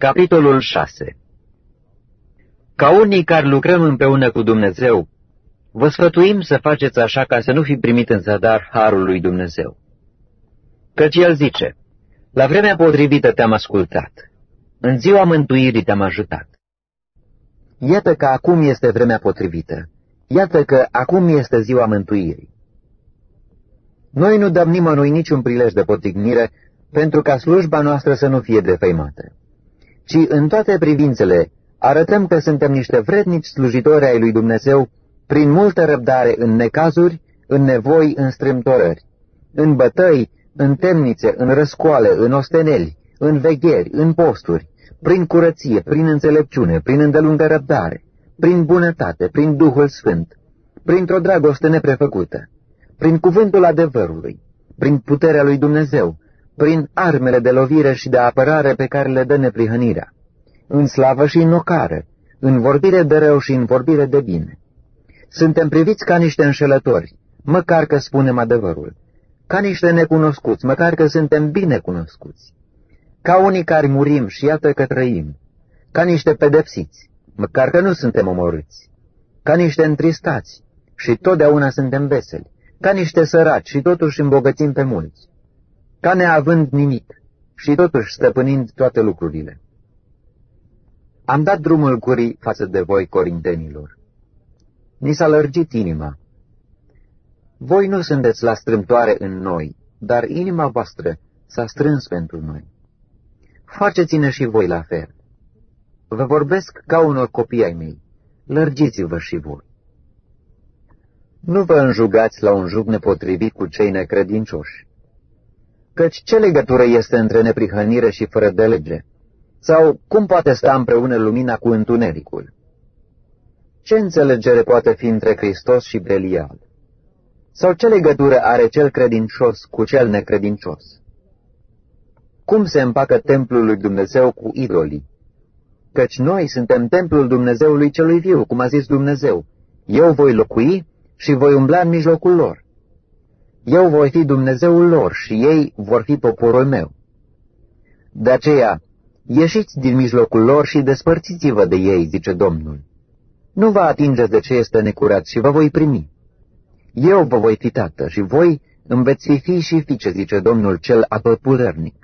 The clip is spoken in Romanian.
Capitolul 6. Ca unii care lucrăm împreună cu Dumnezeu, vă sfătuim să faceți așa ca să nu fi primit în zadar harul lui Dumnezeu. Căci El zice, la vremea potrivită te-am ascultat, în ziua mântuirii te-am ajutat. Iată că acum este vremea potrivită, iată că acum este ziua mântuirii. Noi nu dăm nimănui niciun prilej de potignire, pentru ca slujba noastră să nu fie defăimată, ci în toate privințele arătăm că suntem niște vrednici slujitori ai lui Dumnezeu, prin multă răbdare în necazuri, în nevoi, în strâmtorări, în bătăi, în temnițe, în răscoale, în osteneli, în vegheri, în posturi, prin curăție, prin înțelepciune, prin îndelungă răbdare, prin bunătate, prin Duhul Sfânt, printr-o dragoste neprefăcută, prin cuvântul adevărului, prin puterea lui Dumnezeu, prin armele de lovire și de apărare pe care le dă neprihănirea, în slavă și în ocară, în vorbire de rău și în vorbire de bine. Suntem priviți ca niște înșelători, măcar că spunem adevărul, ca niște necunoscuți, măcar că suntem bine cunoscuți, ca unii care murim și iată că trăim, ca niște pedepsiți, măcar că nu suntem omorâți, ca niște întristați și totdeauna suntem veseli, ca niște săraci și totuși îmbogățim pe mulți, ca neavând nimic și totuși stăpânind toate lucrurile. Am dat drumul gurii față de voi, corintenilor. Ni s-a lărgit inima. Voi nu sunteți la strâmtoare în noi, dar inima voastră s-a strâns pentru noi. Faceți-ne și voi la fel. Vă vorbesc ca unor copii ai mei, lărgiți-vă și voi. Nu vă înjugați la un jug nepotrivit cu cei necredincioși. Căci ce legătură este între neprihănire și fără de lege? Sau cum poate sta împreună lumina cu întunericul? Ce înțelegere poate fi între Hristos și Belial? Sau ce legătură are cel credincios cu cel necredincios? Cum se împacă templul lui Dumnezeu cu idolii? Căci noi suntem templul Dumnezeului celui viu, cum a zis Dumnezeu. Eu voi locui și voi umbla în mijlocul lor. Eu voi fi Dumnezeul lor și ei vor fi poporul meu. De aceea, ieșiți din mijlocul lor și despărțiți-vă de ei, zice Domnul. Nu vă atingeți de ce este necurat și vă voi primi. Eu vă voi fi tată și voi îmi veți fi fii și fiice, zice Domnul cel atotputernic.